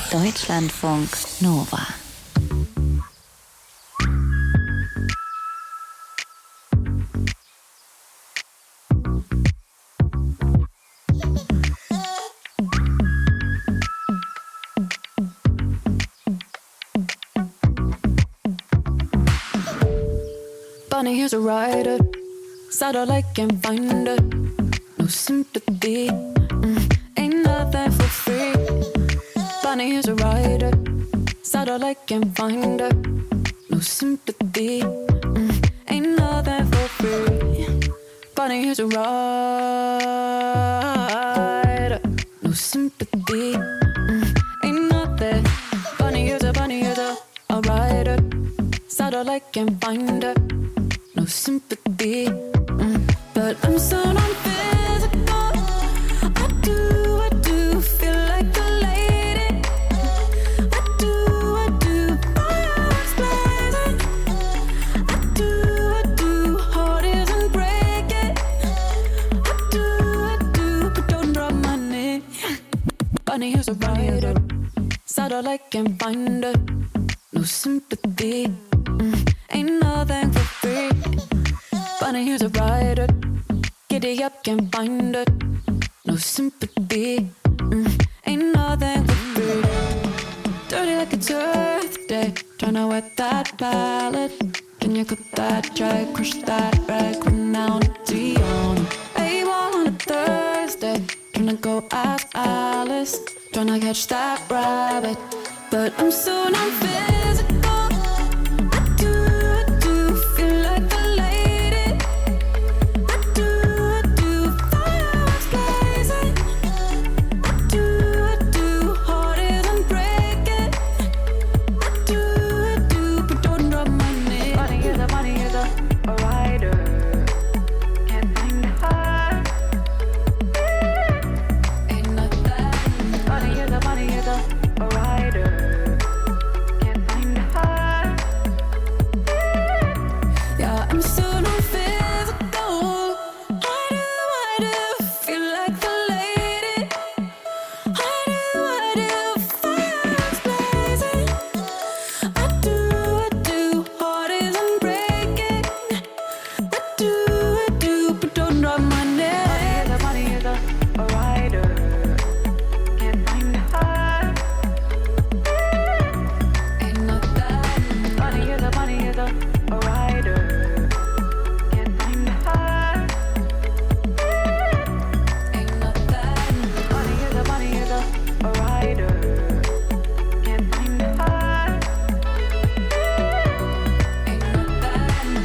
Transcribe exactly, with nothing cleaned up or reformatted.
Deutschlandfunk Nova. Bunny, here's a rider. Satellite can't find her. No sympathy. Mm, ain't nothing for free. Bunny, here's a rider. Satellite can't find her. No sympathy. Mm, ain't nothing for free. Bunny, here's a rider. No sympathy. Mm, ain't nothing. Bunny, here's a bunny, here's a, a rider. Satellite can't find her. No sympathy, mm, but I'm so non-physical. I do, I do feel like a lady. I do, I do, fireworks blazing. I do, I do, heart isn't breaking. I do, I do, but don't drop my name. Bunny, here's a rider. Satellite can't find her. No sympathy, mm, ain't nothing for free. Bunny, here's a rider. Giddy up, can't find her. No sympathy, mm, ain't nothing for free. Dirty like it's Earth Day. Tryna wet that palette. Can you cut that dry? Crush that rag. Run down to Dion. A-ball on a Thursday. Tryna go ask Alice. Tryna catch that rabbit. But I'm so non-physical.